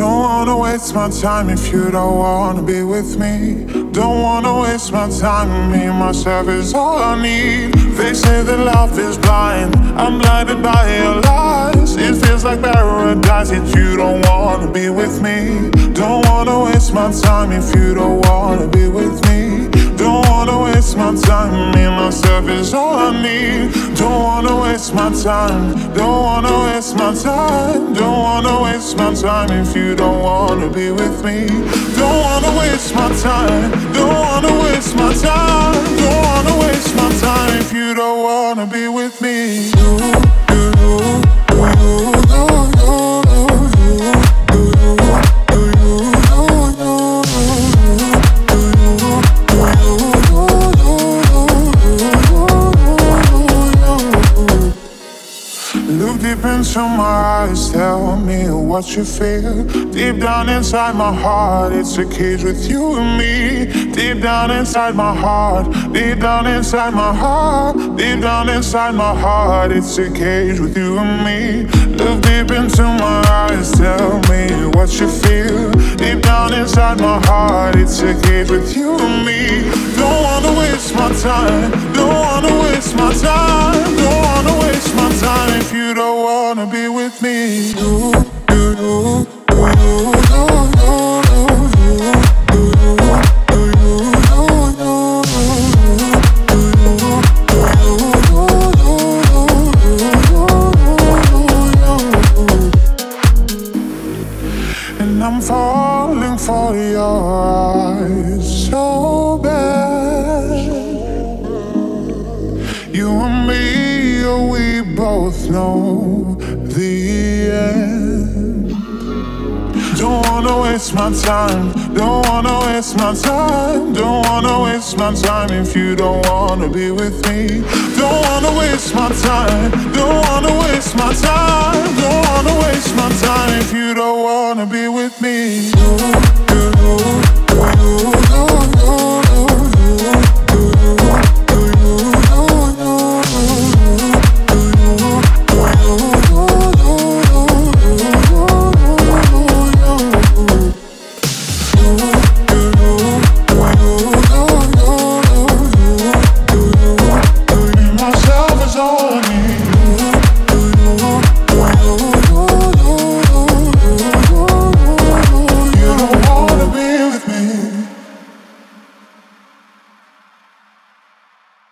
Don't wanna waste my time if you don't wanna be with me. Don't wanna waste my time, me, myself is all I need. They say that love is blind, I'm blinded by your lies. It feels like paradise, yet you don't wanna be with me. Don't wanna waste my time if you don't wanna be with me. Don't wanna waste my time, me, myself is all I need. Don't wanna waste my time, don't wanna waste my time. Don't wanna waste my time if you don't wanna be with me. Don't wanna waste my time, don't wanna waste my time. Don't wanna waste my time if you don't wanna be with me. Look deep into my eyes, tell me what you feel. Deep down inside my heart, it's a cage with you and me. Deep down inside my heart, deep down inside my heart, deep down inside my heart, it's a cage with you and me. Look deep into my eyes, tell me what you feel. Deep down inside my heart, it's a cage with you and me. Don't wanna waste my time, don't wanna waste my time. Don't wanna waste my time if you don't wanna be with me. And I'm falling for your eyes so bad. You and me, oh, we both know the end. Don't wanna waste my time, don't wanna waste my time. Don't wanna waste my time if you don't wanna be with me. Don't wanna waste my time, don't wanna waste my time. Don't wanna waste my time if you don't wanna be with me.